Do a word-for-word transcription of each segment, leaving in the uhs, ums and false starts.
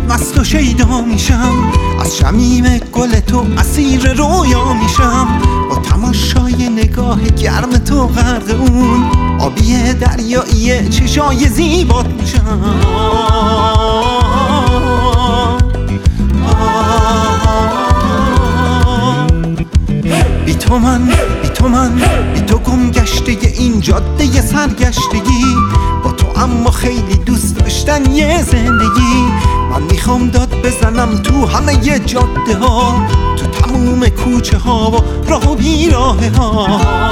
مست و شیدا میشم، از شمیم گل تو اسیر رویا میشم، با تماشای نگاه گرم تو غرق اون آبی دریایی چشای زیبات میشم. بی تو من، بی تو من، بی تو گم گشته این جاده سرگشتگی، با تو اما خیلی دوست داشتن یه زندگی. من میخوام داد بزنم تو همه ی جاده ها، تو تموم کوچه ها و راه و بیراه ها.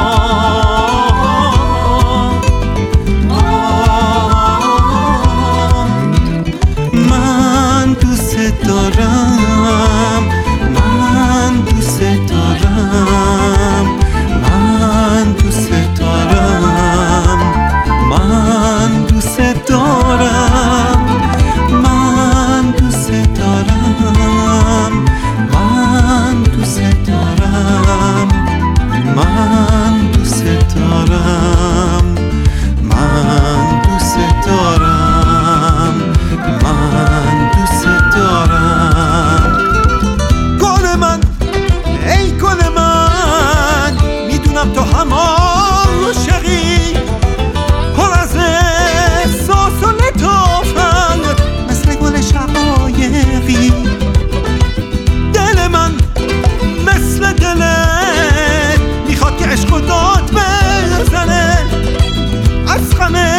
من دوست دارم، من دوست دارم، من دوست دارم، من دوست دارم، من دوست دارم، من دوست دارم، من دوست دارم، من دوست دارم، من دوست دارم. گل من، ای گل من، میدونم تو هم عاشقی، پر از احساس و لطافت مثل گل شقایقی. دل من مثل دلت میخواد که عشق و داد بزنه، از غم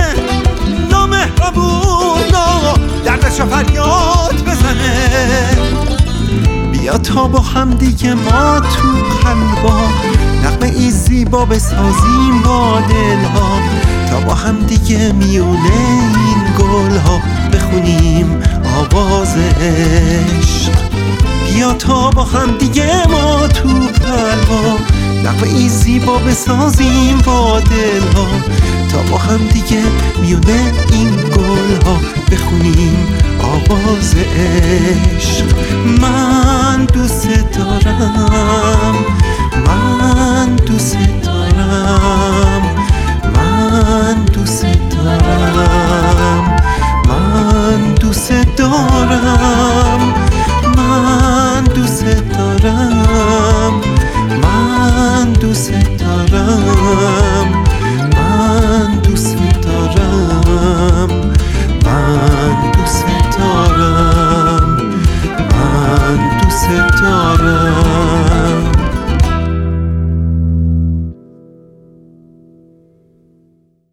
نامهربونا دردش رو فریاد بزنه. بیا تا با هم دیگه ما تو قلبا نغمه ای زیبا بسازیم با دلها، تا با هم دیگه میونه این گلها بخونیم آواز عشق. بیا تا با هم دیگه ما تو قلبا نغمه ای زیبا بسازیم با دلها، تا با هم دیگه میونه این گلها بخونیم آواز عشق. من دوست دارم، من دوست دارم، من دوست